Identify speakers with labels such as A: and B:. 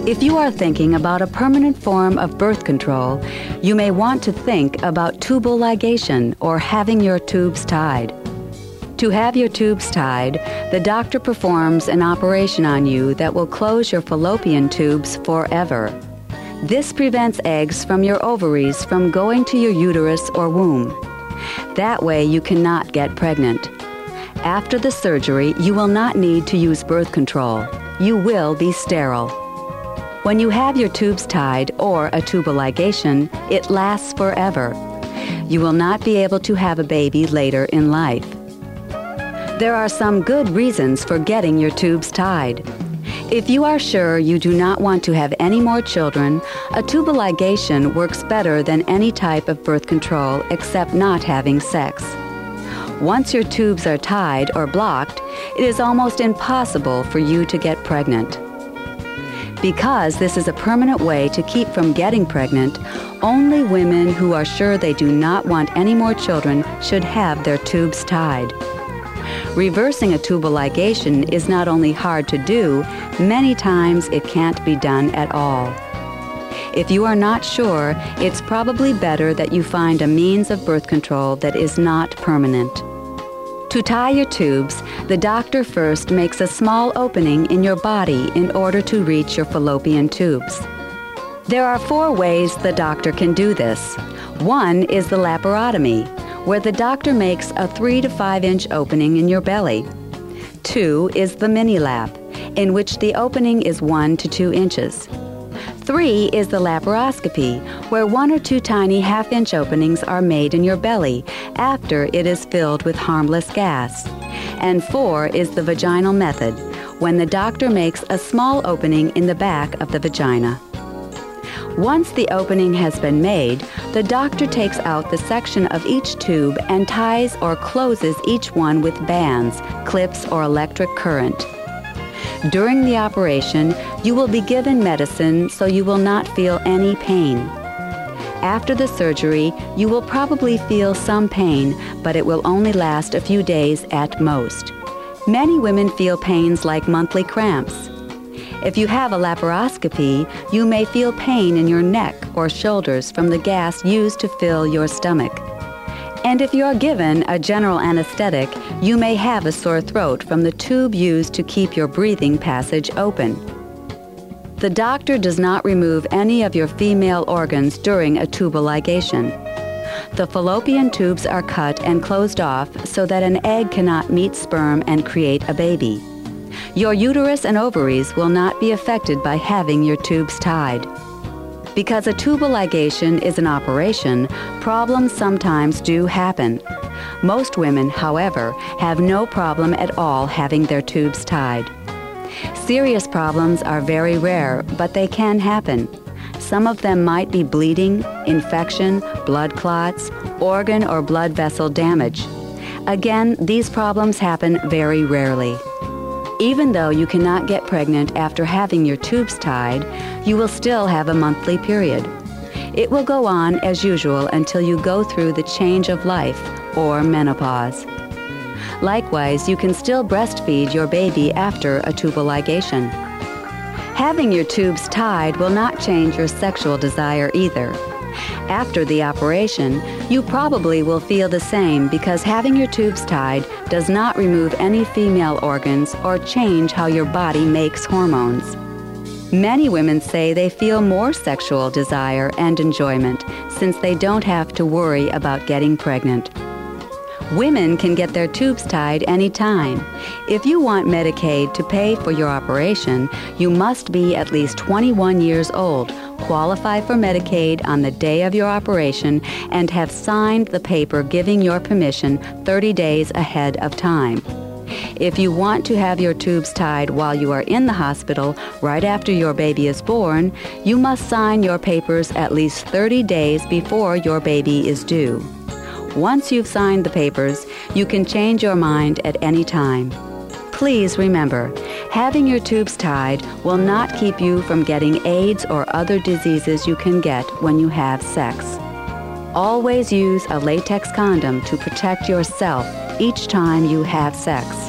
A: If you are thinking about a permanent form of birth control, you may want to think about tubal ligation or having your tubes tied. To have your tubes tied, the doctor performs an operation on you that will close your fallopian tubes forever. This prevents eggs from your ovaries from going to your uterus or womb. That way you cannot get pregnant. After the surgery, you will not need to use birth control. You will be sterile. When you have your tubes tied or a tubal ligation, it lasts forever. You will not be able to have a baby later in life. There are some good reasons for getting your tubes tied. If you are sure you do not want to have any more children, a tubal ligation works better than any type of birth control except not having sex. Once your tubes are tied or blocked, it is almost impossible for you to get pregnant. Because this is a permanent way to keep from getting pregnant, only women who are sure they do not want any more children should have their tubes tied. Reversing a tubal ligation is not only hard to do, many times it can't be done at all. If you are not sure, it's probably better that you find a means of birth control that is not permanent. To tie your tubes, the doctor first makes a small opening in your body in order to reach your fallopian tubes. There are 4 ways the doctor can do this. One is the laparotomy, where the doctor makes a 3 to 5 inch opening in your belly. 2 is the mini-lap, in which the opening is 1 to 2 inches. 3 is the laparoscopy, where 1 or 2 tiny half-inch openings are made in your belly after it is filled with harmless gas. And 4 is the vaginal method, when the doctor makes a small opening in the back of the vagina. Once the opening has been made, the doctor takes out the section of each tube and ties or closes each one with bands, clips, or electric current. During the operation, you will be given medicine so you will not feel any pain. After the surgery, you will probably feel some pain, but it will only last a few days at most. Many women feel pains like monthly cramps. If you have a laparoscopy, you may feel pain in your neck or shoulders from the gas used to fill your stomach. And if you are given a general anesthetic, you may have a sore throat from the tube used to keep your breathing passage open. The doctor does not remove any of your female organs during a tubal ligation. The fallopian tubes are cut and closed off so that an egg cannot meet sperm and create a baby. Your uterus and ovaries will not be affected by having your tubes tied. Because a tubal ligation is an operation, problems sometimes do happen. Most women, however, have no problem at all having their tubes tied. Serious problems are very rare, but they can happen. Some of them might be bleeding, infection, blood clots, organ or blood vessel damage. Again, these problems happen very rarely. Even though you cannot get pregnant after having your tubes tied, you will still have a monthly period. It will go on as usual until you go through the change of life, or menopause. Likewise, you can still breastfeed your baby after a tubal ligation. Having your tubes tied will not change your sexual desire either. After the operation, you probably will feel the same because having your tubes tied does not remove any female organs or change how your body makes hormones. Many women say they feel more sexual desire and enjoyment since they don't have to worry about getting pregnant. Women can get their tubes tied anytime. If you want Medicaid to pay for your operation, you must be at least 21 years old, qualify for Medicaid on the day of your operation, and have signed the paper giving your permission 30 days ahead of time. If you want to have your tubes tied while you are in the hospital right after your baby is born, you must sign your papers at least 30 days before your baby is due. Once you've signed the papers, you can change your mind at any time. Please remember, having your tubes tied will not keep you from getting AIDS or other diseases you can get when you have sex. Always use a latex condom to protect yourself each time you have sex.